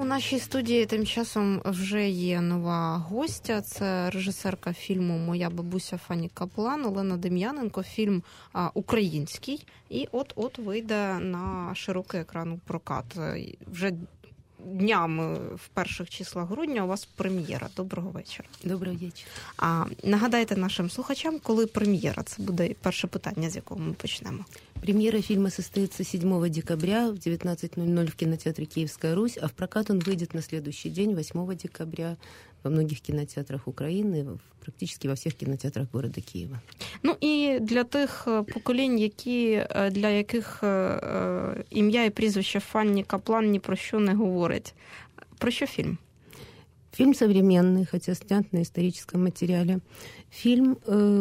нашій студії тим часом вже є нова гостя. Це режисерка фільму «Моя бабуся» Фанні Каплан, Олена Дем'яненко. Фільм український. І от вийде на широкий екран у прокат. Вже днями в перших числах грудня у вас прем'єра. Доброго вечора. Доброго вечора. Нагадайте нашим слухачам, коли прем'єра? Це буде перше питання, з якого ми почнемо. Премьера фильма состоится 7 декабря в 19:00 в кинотеатре «Киевская Русь», а в прокат он выйдет на следующий день, 8 декабря, во многих кинотеатрах Украины, практически во всех кинотеатрах города Киева. Ну і для тих поколінь, для яких ім'я і прізвище Фанні Каплан ні про що не говорить. Про що фільм? Фильм современный, хотя снят на историческом материале. Фильм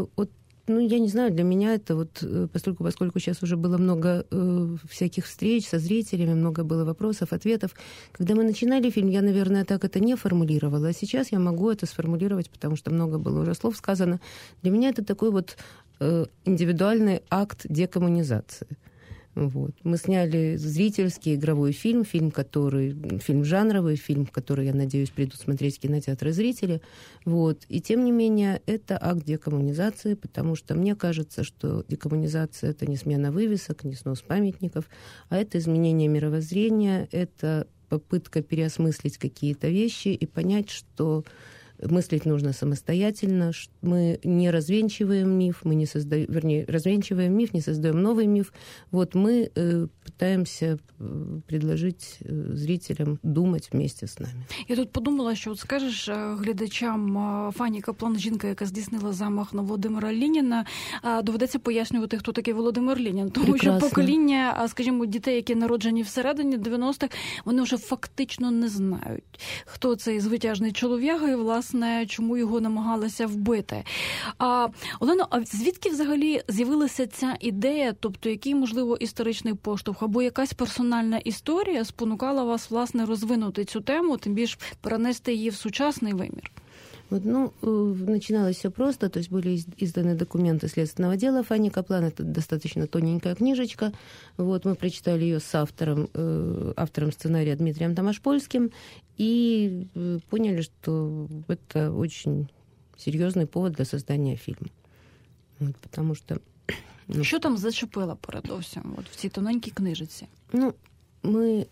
я не знаю, для меня это поскольку сейчас уже было много всяких встреч со зрителями, много было вопросов, ответов. Когда мы начинали фильм, я, наверное, так это не формулировала, а сейчас я могу это сформулировать, потому что много было уже слов сказано. Для меня это такой индивидуальный акт декоммунизации. Мы сняли зрительский игровой фильм жанровый, фильм, который, я надеюсь, придут смотреть в кинотеатры зрители. И тем не менее, это акт декоммунизации, потому что мне кажется, что декоммунизация — это не смена вывесок, не снос памятников, а это изменение мировоззрения, это попытка переосмыслить какие-то вещи и понять, что мыслить нужно самостоятельно. Мы не развенчиваем миф, развенчиваем миф, не создаем новый миф. Мы пытаемся предложить зрителям думать вместе з нами. Я тут подумала, що скажеш глядачам, Фанні Каплан, жінка, яка здійснила замах на Володимира Леніна, доведеться пояснювати, хто такий Володимир Ленін. Тому Прекрасно. Що покоління, скажімо, дітей, які народжені всередині 90-х, вони вже фактично не знають, хто цей звитяжний чолов'яга і, власне, чому його намагалися вбити. Олено, а звідки взагалі з'явилася ця ідея, тобто який, можливо, історичний поштовх або якась персональна історія спонукала вас, власне, розвинути цю тему, тим більше перенести її в сучасний вимір? Начиналось все просто, то есть были изданы документы следственного дела Фанни Каплан, это достаточно тоненькая книжечка, мы прочитали ее с автором сценария Дмитрием Томашпольским и поняли, что это очень серьезный повод для создания фильма. Потому что... Що там зачепило передовсім в цій тоненькій книжиці? Мы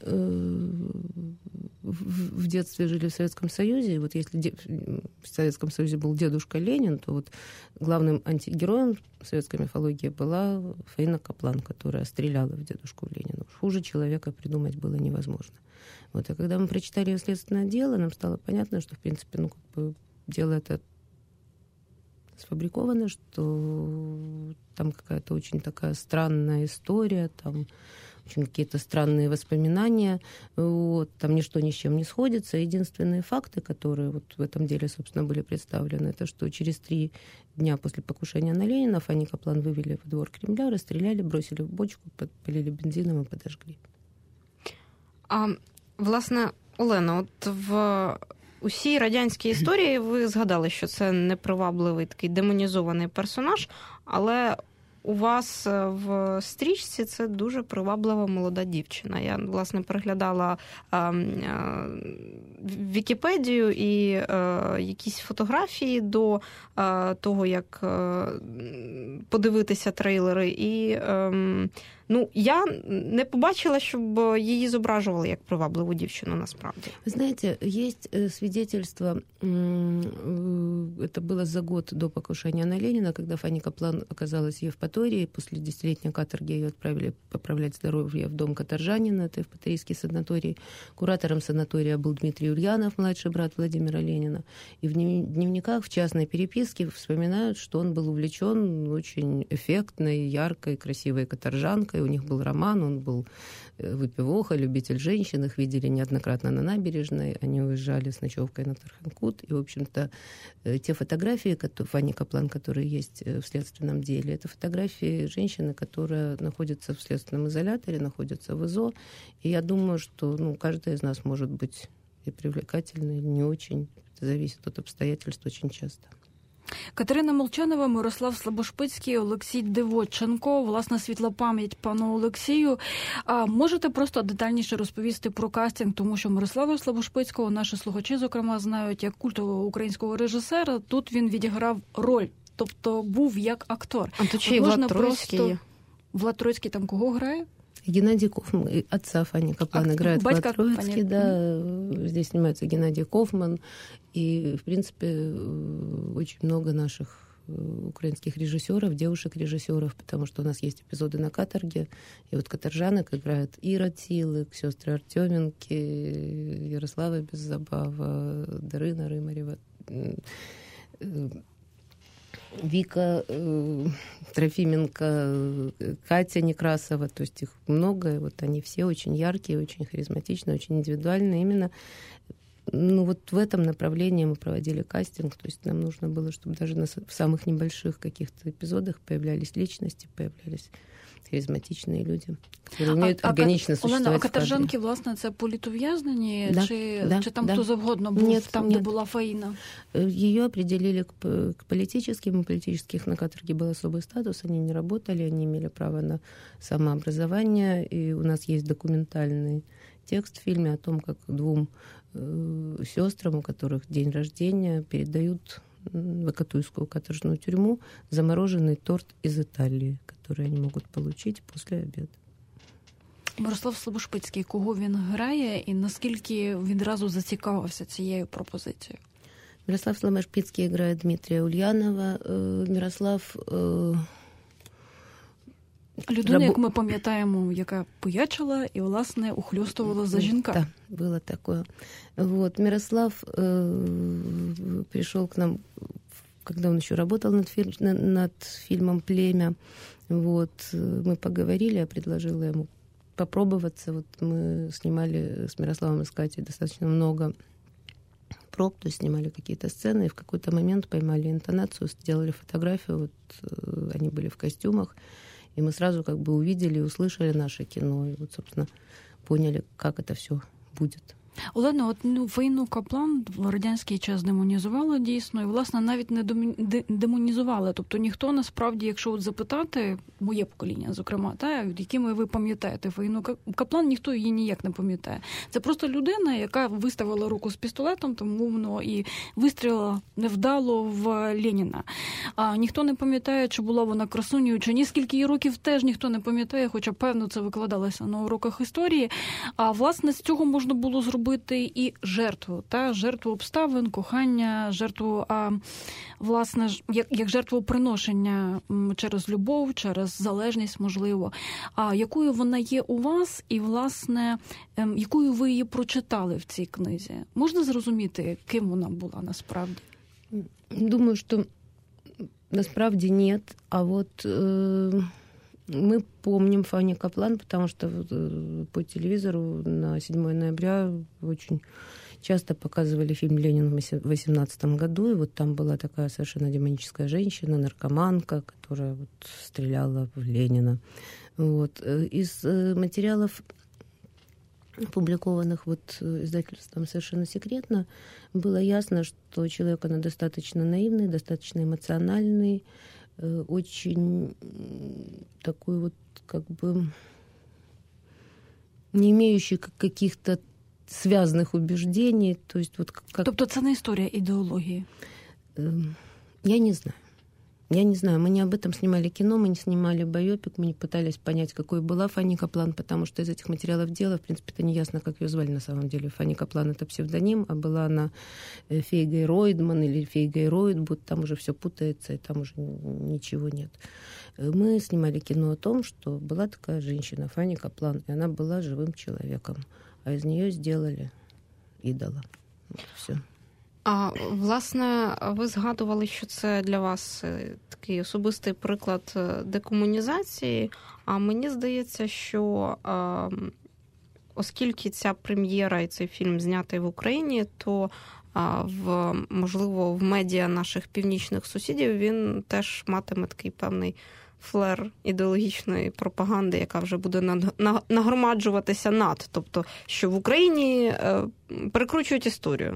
в детстве жили в Советском Союзе, и если в Советском Союзе был дедушка Ленин, то главным антигероем советской мифологии была Фаина Каплан, которая стреляла в дедушку Ленина. Хуже человека придумать было невозможно. А когда мы прочитали ее следственное дело, нам стало понятно, что, в принципе, дело это сфабриковано, что там какая-то очень такая странная история, там очень какие-то странные воспоминания, там ничто ни с чем не сходится. Единственные факты, которые в этом деле, собственно, были представлены, это что через 3 дня после покушения на Ленина Фанни Каплан вывели во двор Кремля, расстреляли, бросили в бочку, подпалили бензином и подожгли. Власне, Олена, в усій радянській історії ви згадали, що це непривабливий такий демонізований персонаж, але у вас в стрічці це дуже приваблива молода дівчина. Я, власне, переглядала Вікіпедію і якісь фотографії до того, як подивитися трейлери. І я не побачила, щоб її зображували як привабливу дівчину насправді. Вы знаете, есть свидетельство, это было за год до покушения на Ленина, когда Фанни Каплан оказалась в Евпатории, после 10-летней каторги ее отправили поправлять здоровье в дом Каторжанина, это Евпаторийский санаторий. Куратором санатория был Дмитрий Ульянов, младший брат Владимира Ленина. И в дневниках, в частной переписке вспоминают, что он был увлечен очень эффектной, яркой, красивой каторжанкой. У них был роман, он был выпивоха, любитель женщин, их видели неоднократно на набережной, они уезжали с ночевкой на Тарханкут, и, в общем-то, те фотографии Фанни Каплан, которые есть в следственном деле, это фотографии женщины, которая находится в следственном изоляторе, находится в ИЗО, и я думаю, что каждая из нас может быть и привлекательной, и не очень, это зависит от обстоятельств очень часто. Катерина Молчанова, Мирослав Слабошпицький, Олексій Дивоченко. Власне, світла пам'ять пану Олексію. А можете просто детальніше розповісти про кастинг, тому що Мирослава Слабошпицького наші слухачі, зокрема, знають як культового українського режисера. Тут він відіграв роль, тобто був як актор. А то чи Влад Троцький? Влад Троцький там кого грає? Геннадий Кофман, отца Фани Каплан играет Влад Троцкий, да. Здесь снимается Геннадий Кофман. И, в принципе, очень много наших украинских режиссеров, девушек-режиссеров, потому что у нас есть эпизоды на каторге. И вот каторжанок играют Ира Цилик, сестры Артеменки, Ярослава Беззабава, Дарина Рымарева, Вика Трофименко, Катя Некрасова, то есть их много, и вот они все очень яркие, очень харизматичные, очень индивидуальные. Именно вот в этом направлении мы проводили кастинг, то есть нам нужно было, чтобы даже в самых небольших каких-то эпизодах появлялись личности, появлялись харизматичні люди, які вміють органічно существувати. Олена, а каторжанки, власне, це політов'язані? Да, чи там хто завгодно був, нет, там, нет. де була Фаїна? Ее определили к политическим. У политических на каторге был особый статус, они не работали, они имели право на самообразование. И у нас есть документальный текст в фильме о том, как двум сестрам, у которых день рождения, передают в Акатуйскую каторжную тюрьму замороженный торт из Италии, который они могут получить после обеда. Мирослав Слабошпицький, кого він грає і наскільки відразу зацікавився цією пропозицією? Мирослав Слабошпицький играет Дмитрия Ульянова. Мирослав... Людина, як ми пам'ятаємо, яка пиячила і, власне, ухльостувала за жінка. Да, было такое. Вот. Мирослав пришел к нам, когда он еще работал над фильмом «Племя». Вот. Мы поговорили, я предложила ему попробоваться. Вот мы снимали с Мирославом и с Катей достаточно много проб, то есть снимали какие-то сцены, и в какой-то момент поймали интонацию, сделали фотографию, вот они были в костюмах, и мы сразу как бы увидели и услышали наше кино, и вот, собственно, поняли, как это все будет. Олена, от Фаїну Каплан в радянський час демонізували дійсно, і, власне, навіть не демонізували. Тобто ніхто, насправді, якщо от запитати, моє покоління, зокрема, якими ви пам'ятаєте Фаїну Каплан, ніхто її ніяк не пам'ятає. Це просто людина, яка виставила руку з пістолетом, там, мовно, і вистрілила невдало в Леніна. А ніхто не пам'ятає, чи була вона красунею, чи ні, скільки їй років теж ніхто не пам'ятає, хоча, певно, це викладалося на уроках історії. А, власне, з цього можна було зробити і жертву, жертву обставин, кохання, жертву, власне, як жертвоприношення через любов, через залежність, можливо. А якою вона є у вас і, власне, якою ви її прочитали в цій книзі? Можна зрозуміти, ким вона була насправді? Думаю, що насправді нет, а вот мы помним Фанни Каплан, потому что по телевизору на 7 ноября очень часто показывали фильм «Ленин» в 2018 году, и вот там была такая совершенно демоническая женщина, наркоманка, которая вот стреляла в Ленина. Вот. Из материалов, опубликованных вот издательством «Совершенно секретно», было ясно, что человек, она достаточно наивный, достаточно эмоциональный, очень такой вот как бы не имеющий каких-то связанных убеждений. То есть вот как... Тобто це не історія ідеології? Я не знаю. Я не знаю, мы не об этом снимали кино, мы не снимали байопик, мы не пытались понять, какой была Фанни Каплан, потому что из этих материалов дела, в принципе, это не ясно, как ее звали на самом деле. Фанни Каплан — это псевдоним, а была она Фейгой Ройдман или Фейгой Ройдбуд, там уже все путается, и там уже ничего нет. Мы снимали кино о том, что была такая женщина, Фанни Каплан, и она была живым человеком, а из нее сделали идола. Вот, все. А, власне, ви згадували, що це для вас такий особистий приклад декомунізації, а мені здається, що оскільки ця прем'єра і цей фільм знятий в Україні, то можливо в медіа наших північних сусідів він теж матиме такий певний флер ідеологічної пропаганди, яка вже буде нагромаджуватися над. Тобто, що в Україні перекручують історію.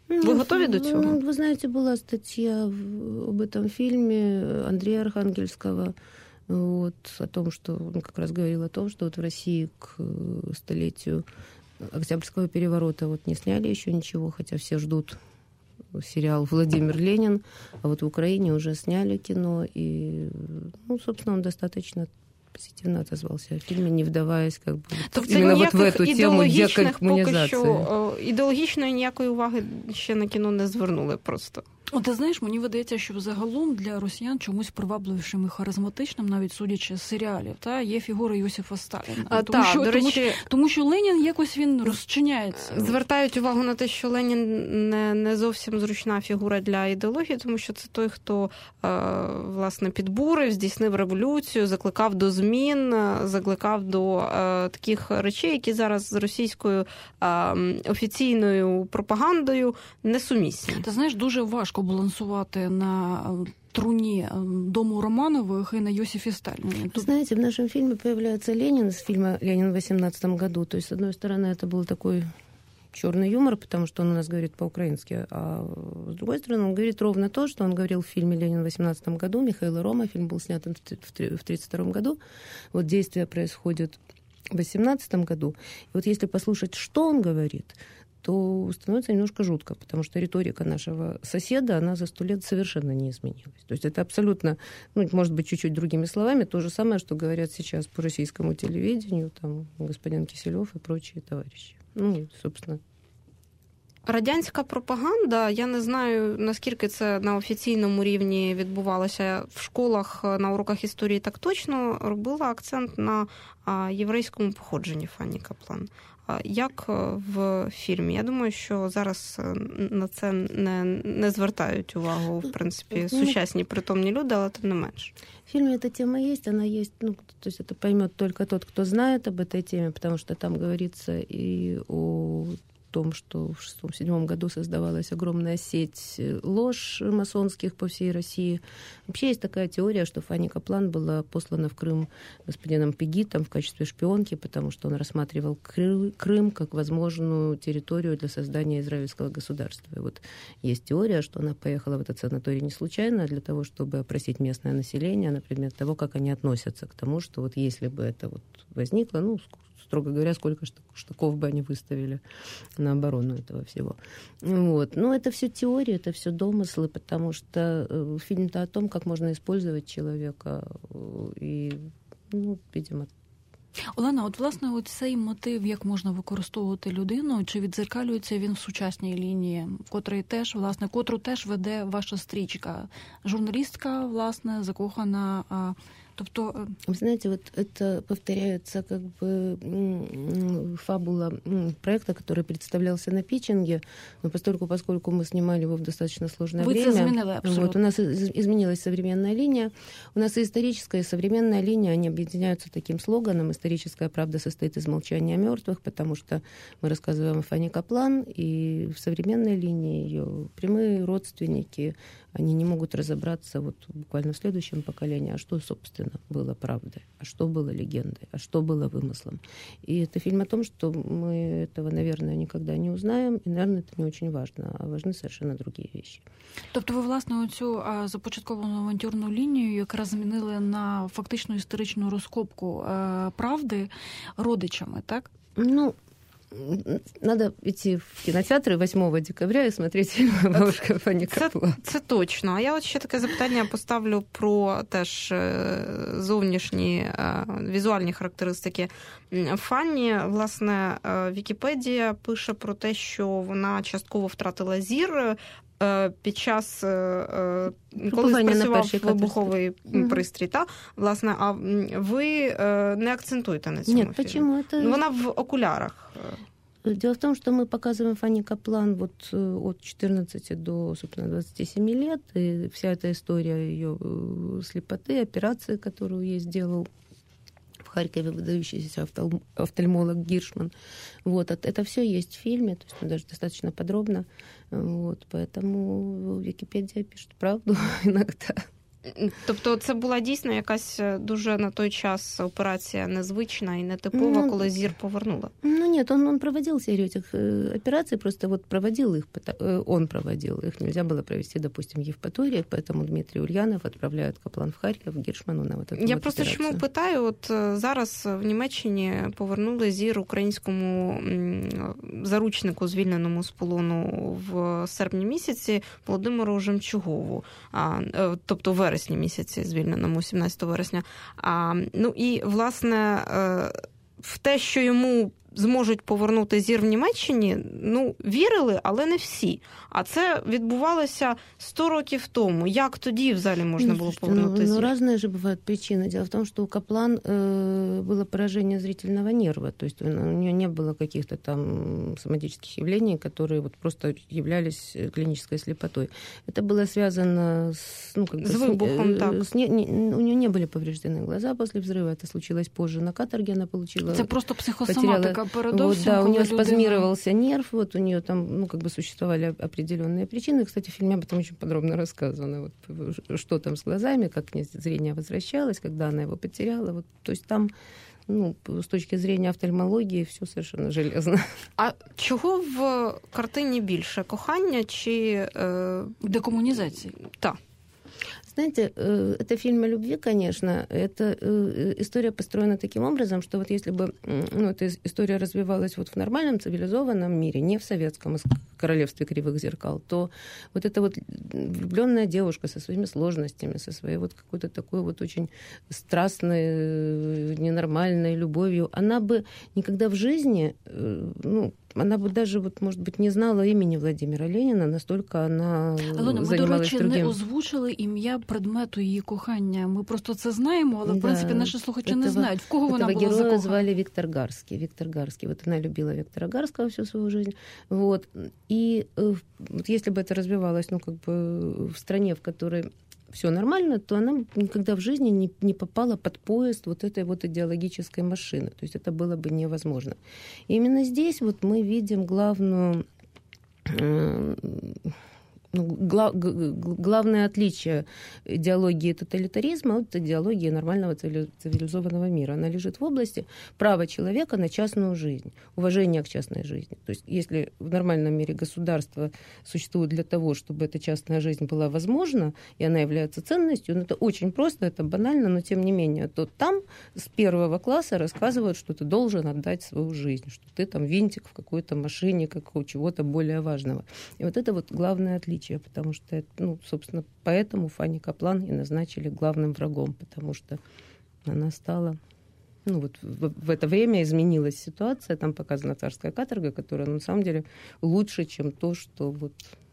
Вы готовы до цього? Вы знаете, была статья об этом фильме Андрея Архангельского, вот, о том, что он как раз говорил о том, что вот в России к столетию Октябрьского переворота вот не сняли еще ничего, хотя все ждут сериал «Владимир Ленин», а вот в Украине уже сняли кино, и, ну, собственно, он достаточно позитивно отозвался о фильме, не вдаваясь как бы именно вот в эту тему декоммунизации. Ідеологічної ніякої уваги ще на кіно не звернули просто. От ти знаєш, мені видається, що загалом для росіян чомусь привабливішим і харизматичним, навіть судячи з серіалів, є фігура Йосифа Сталіна. Тому що Ленін якось він розчиняється. Звертають увагу на те, що Ленін не зовсім зручна фігура для ідеології, тому що це той, хто, власне, підбурив, здійснив революцію, закликав до змін, закликав до таких речей, які зараз з російською офіційною пропагандою несумісні. Ти знаєш, дуже важко балансувати на труне дому Романовых и на Йосифе Сталине. Знаете, в нашем фильме появляется Ленин из фильма «Ленин» в 18 году. То есть, с одной стороны, это был такой черный юмор, потому что он у нас говорит по-украински, а с другой стороны, он говорит ровно то, что он говорил в фильме «Ленин» в 18 году, Михаил и Рома. Фильм был снят в 1932 году. Вот действие происходит в 18 году. И вот если послушать, что он говорит, то становится немножко жутко, потому что риторика нашего соседа, она за 100 лет совершенно не изменилась. То есть это абсолютно, ну, может быть, чуть-чуть другими словами, то же самое, что говорят сейчас по российскому телевидению, там, господин Киселёв и прочие товарищи. Ну, собственно. Радянська пропаганда, я не знаю, наскільки це на офіційному рівні відбувалося в школах, на уроках історії так точно, робила акцент на єврейському походженні Фанні Каплан. Як в фільмі? Я думаю, що зараз на це не звертають увагу, в принципі, сучасні притомні люди, але тим не менш. В фильме эта тема есть, она есть, ну, то есть это поймет только тот, кто знает об этой теме, потому что там говорится и о том, что в 1906-1907 году создавалась огромная сеть лож масонских по всей России. Вообще есть такая теория, что Фанни Каплан была послана в Крым господином Пегитом в качестве шпионки, потому что он рассматривал Крым как возможную территорию для создания израильского государства. И вот есть теория, что она поехала в этот санаторий не случайно, а для того, чтобы опросить местное население на предмет того, как они относятся к тому, что вот если бы это вот возникло, ну, строго говоря, сколько штыков бы они выставили на оборону этого всего. Вот. Но это все теории, это все домыслы, потому что фильм-то о том, как можно использовать человека, и, ну, видимо. Олена, от, власне, от цей мотив, як можна використовувати людину, чи віддзеркалюється він в сучасній лінії, котру теж веде ваша стрічка? Журналістка, власне, закохана. Тобто... Вы знаете, вот это повторяется как бы фабула проекта, который представлялся на питчинге, но поскольку мы снимали его в достаточно сложное время, вот, у нас изменилась современная линия. У нас и историческая, и современная линия, они объединяются таким слоганом: «Историческая правда состоит из молчания мертвых», потому что мы рассказываем о Фанни Каплан, и в современной линии ее прямые родственники, они не могут разобраться вот буквально в следующем поколении, а что, собственно, было правдой, а что было легендой, а что было вымыслом. И это фильм о том, что мы этого, наверное, никогда не узнаем, и, наверное, это не очень важно, а важны совершенно другие вещи. Тобто ви, власне, оцю започатковану авантюрну лінію якраз змінили на фактично історичну розкопку правди родичами, так? Ну, надо идти в кинотеатри 8 декабря і смотреть фільм «Бабушка Фанні Каплан». Це точно. А я от ще таке запитання поставлю про теж зовнішні візуальні характеристики Фанні. Власне, Вікіпедія пише про те, що вона частково втратила зір під час, коли спрацював вибуховий пристрій. Та? Власне, а ви не акцентуєте на цьому фільмі? Чому? Вона в окулярах. Дело в том, что мы показываем Фанни Каплан вот от 14 до, собственно, 27 лет, и вся эта история ее слепоты, операции, которую ей сделал в Харькове выдающийся офтальмолог Гиршман. Вот, это все есть в фильме, то есть даже достаточно подробно. Вот, поэтому Википедия пишет правду иногда. Тобто це була дійсно якась дуже на той час операція незвична і нетипова, коли Зір повернула? Ну нет, он проводил серию этих операций, просто вот проводил их, он проводил их. Нельзя было провести, допустим, в Евпатории, поэтому Дмитрий Ульянов отправляет Каплан в Харків, Гіршману на вот эту Я вот просто операцию. чому питаю, от зараз в Німеччині повернули Зір українському заручнику, звільненому з полону в серпні місяці, Володимиру Жемчугову, тобто в вересні місяці, звільненому 17 вересня. Ну і, власне, в те, що йому зможуть повернути Зір в Німеччині, ну, вірили, але не всі. А це відбувалося 100 років тому. Як тоді взагалі можна було повернути Зір? Ну, разные же бывают причины. Дело в том, что у Каплан было поражение зрительного нерва, то есть у нее не было каких-то там соматических явлений, которые вот просто являлись клинической слепотой. Это было связано с, ну, как бы, с выбухом, так. У нее не были повреждены глаза после взрыва, это случилось позже на каторге, она получила... Это просто психосоматика. Вот, да, у нее спазмировался нерв, вот у нее там, ну, как бы существовали определенные причины. Кстати, в фильме об этом очень подробно рассказано, вот, что там с глазами, как зрение возвращалось, когда она его потеряла. Вот, то есть там, ну, с точки зрения офтальмологии все совершенно железно. А чого в картині більше? Кохання чи... Декомунізації? Так. Знаете, это фильм о любви, конечно. Это история построена таким образом, что вот если бы эта история развивалась вот в нормальном цивилизованном мире, не в советском королевстве кривых зеркал, то вот эта вот влюбленная девушка со своими сложностями, со своей вот какой-то такой вот очень страстной, ненормальной любовью, она бы никогда в жизни, она бы даже, вот, может быть, не знала імені Владимира Леніна, настільки вона займалась другим. Ми, до речі, не озвучили ім'я предмету її кохання. Ми просто це знаємо, але, в принципі, наші слухачі не знають, в кого вона була закохана. Этого героя звали Виктор Гарский. Вот она любила Виктора Гарского всю свою жизнь. Вот. И вот если бы это развивалось, ну, как бы в стране, в которой все нормально, то она никогда в жизни не попала под поезд вот этой вот идеологической машины. То есть это было бы невозможно. И именно здесь вот мы видим главное отличие идеологии тоталитаризма от идеологии нормального цивилизованного мира. Она лежит в области права человека на частную жизнь, уважения к частной жизни. То есть если в нормальном мире государство существует для того, чтобы эта частная жизнь была возможна, и она является ценностью, это очень просто, это банально, но тем не менее, то там с первого класса рассказывают, что ты должен отдать свою жизнь, что ты там винтик в какой-то машине, как у чего-то более важного. И вот это вот главное отличие, потому что, собственно, поэтому Фанни Каплан и назначили главным врагом, потому что она стала... вот в это время изменилась ситуация, там показана царская каторга, которая на самом деле лучше, чем то, что вот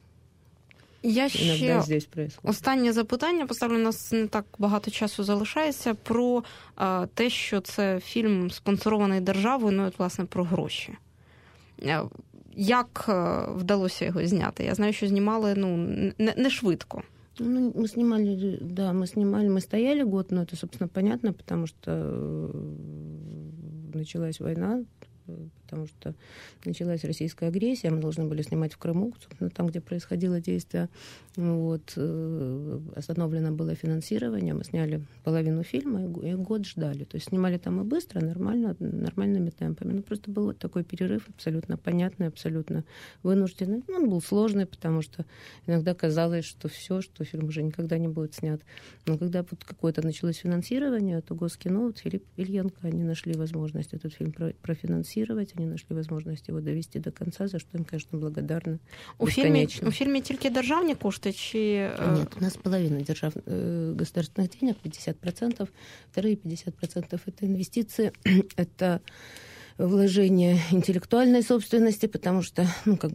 іноді здесь происходит. Останнє запитання, поставлю, у нас не так багато часу залишається, про те, що це фільм спонсорований державою, ну, от, власне, про гроші. Як вдалося його зняти? Я знаю, що знімали, не швидко. Мы снимали, мы стояли год, но это, собственно, понятно, потому что началась война, потому что началась российская агрессия, мы должны были снимать в Крыму, собственно, там, где происходило действие. Вот. Остановлено было финансирование, мы сняли половину фильма и год ждали. То есть снимали там и быстро, нормальными темпами. Но просто был вот такой перерыв абсолютно понятный, абсолютно вынужденный. Он был сложный, потому что иногда казалось, что все, что фильм уже никогда не будет снят. Но когда вот какое-то началось финансирование, то Госкино, вот Филипп Ильенко, они нашли возможность этот фильм профинансировать, они нашли возможность его довести до конца, за что им, конечно, благодарны. У фільмі тільки державні кошти? Нет, у нас половина государственных денег, 50%, вторые 50% это инвестиции, это вложение интеллектуальной собственности, потому что,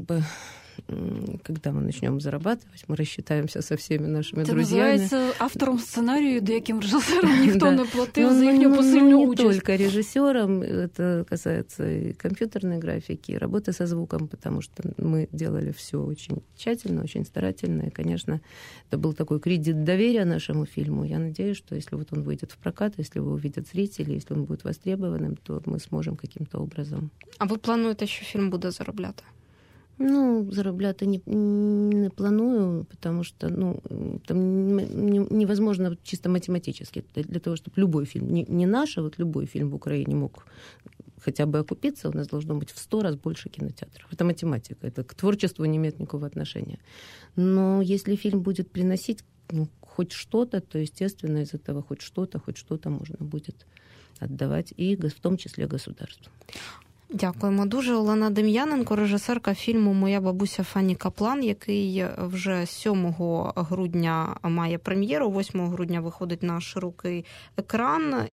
когда мы начнем зарабатывать, мы рассчитаемся со всеми нашими друзьями. Это называется автором сценарию, деяким режиссерам никто не платил за их посильную участь. Не только режиссерам, это касается и компьютерной графики, и работы со звуком, потому что мы делали все очень тщательно, очень старательно, и, конечно, это был такой кредит доверия нашему фильму. Я надеюсь, что если вот он выйдет в прокат, если его увидят зрители, если он будет востребованным, то мы сможем каким-то образом. А ви плануєте, що фільм буде заробляти? Заробляти не планую, потому что там невозможно чисто математически. Для того, чтобы любой фильм, не наш, а вот любой фильм в Украине мог хотя бы окупиться, у нас должно быть в 100 раз больше кинотеатров. Это математика, это к творчеству не имеет никакого отношения. Но если фильм будет приносить хоть что-то, то, естественно, из этого хоть что-то можно будет отдавать, и в том числе государству. Дякуємо дуже. Олена Дем'яненко, режисерка фільму «Моя бабуся Фанні Каплан», який вже 7 грудня має прем'єру, 8 грудня виходить на широкий екран.